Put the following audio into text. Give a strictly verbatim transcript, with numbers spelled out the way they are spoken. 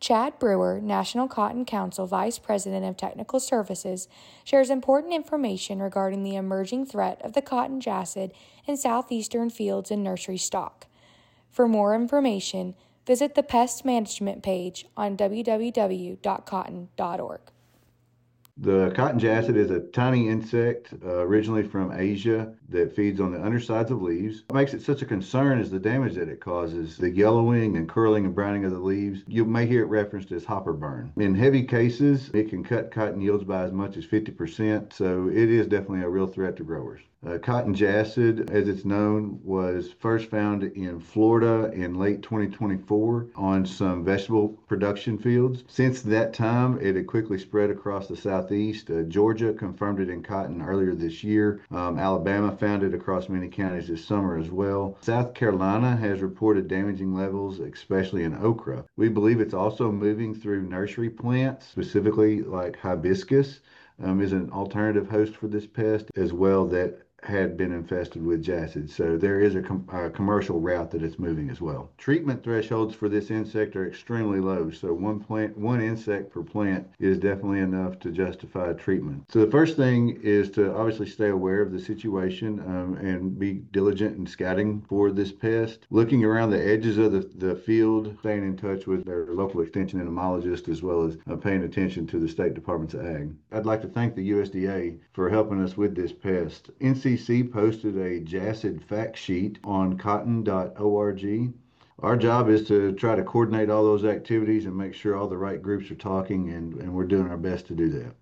Chad Brewer, National Cotton Council Vice President of Technical Services, shares important information regarding the emerging threat of the cotton jassid in southeastern fields and nursery stock. For more information, visit the pest management page on w w w dot cotton dot org. The cotton jassid is a tiny insect uh, originally from Asia that feeds on the undersides of leaves. What makes it such a concern is the damage that it causes, the yellowing and curling and browning of the leaves. You may hear it referenced as hopper burn. In heavy cases, it can cut cotton yields by as much as fifty percent, so it is definitely a real threat to growers. Uh, cotton jassid, as it's known, was first found in Florida in late twenty twenty-four on some vegetable production fields. Since that time, it had quickly spread across the southeast. Uh, Georgia confirmed it in cotton earlier this year. Um, Alabama found it across many counties this summer as well. South Carolina has reported damaging levels, especially in okra. We believe it's also moving through nursery plants, specifically like hibiscus. Um, is an alternative host for this pest as well that had been infested with jassid. So there is a, com a commercial route that it's moving as well. Treatment thresholds for this insect are extremely low. So one plant, one insect per plant is definitely enough to justify treatment. So the first thing is to obviously stay aware of the situation um, and be diligent in scouting for this pest. Looking around the edges of the, the field, staying in touch with their local extension entomologist, as well as uh, paying attention to the State Department's ag. I'd like to thank the U S D A for helping us with this pest. N C C posted a jassid fact sheet on cotton dot org. Our job is to try to coordinate all those activities and make sure all the right groups are talking, and, and we're doing our best to do that.